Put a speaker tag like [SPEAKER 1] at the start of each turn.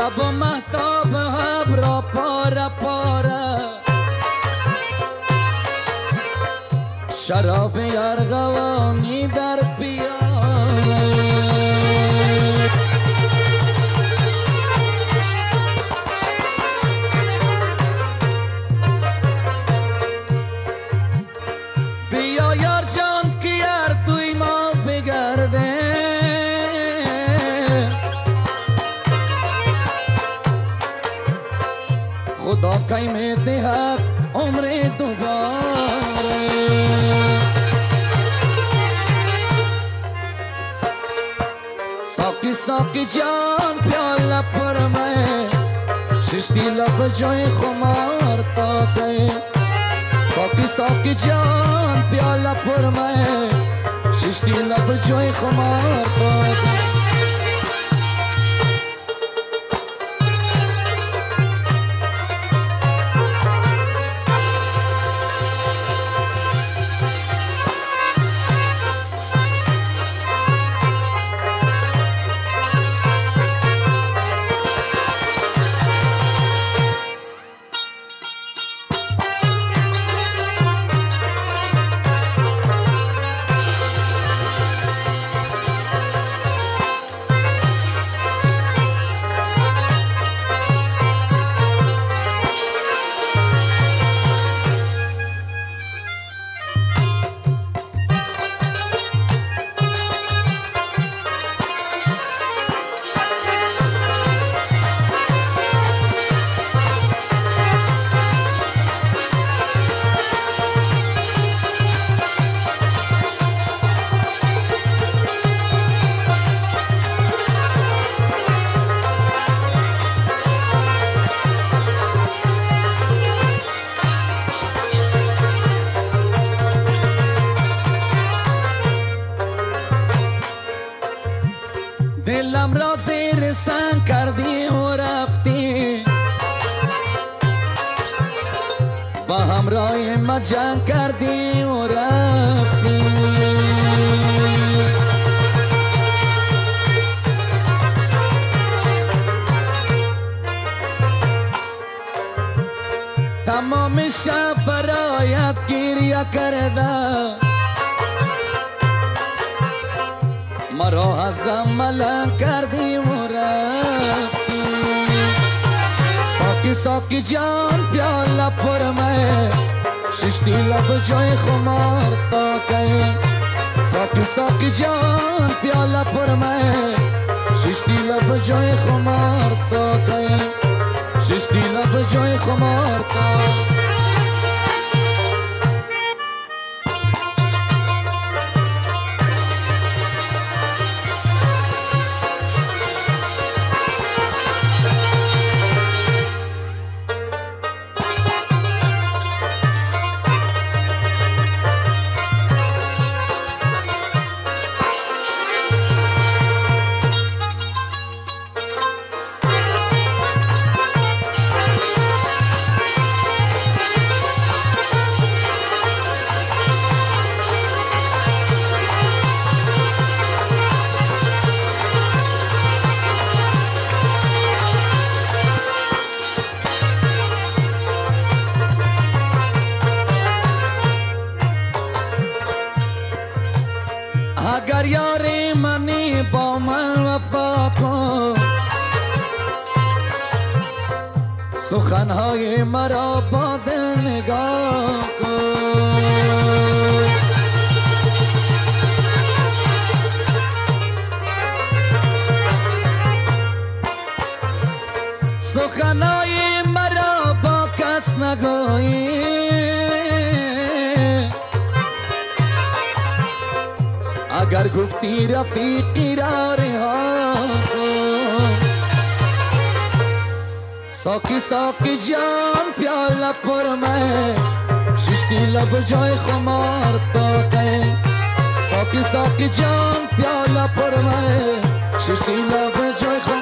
[SPEAKER 1] شب و مهتاب ابرا پاره پاره شراب ارغوانی در پیاله بیا یار جان که یار توی ما بگرده خدا کی می دهد عمر دوباره ساقی ساقی جان پیاله پر میں ششتی لب جای خمار تا گئے ساقی ساقی جان پیاله پر میں ششتی لب جای خمار تا گئے دلم را زیر سنگ کردی و رفتی با همراه ما جنگ کردی و رفتی تمام شب برایت گریه کرده مرا از غم ملنگ کردی و رفتی ساقی ساقی جان پیاله پر میں ششتی لب جای خمار تا گئے ساقی ساقی جان پیاله پر میں ششتی لب جای خمار تا گئے ششتی لب جای خمار تا اگر یاری منی با من وفا کن سخنهای مرا با دل نگاه کن سخنهای مرا با کس نگویی اگر گفتی رفیقی را رها کن ساقی ساقی جان پیاله پر میں ششتی لب جای خمار تا گئے ساقی ساقی جان پیاله پر میں ششتی لب جای خمار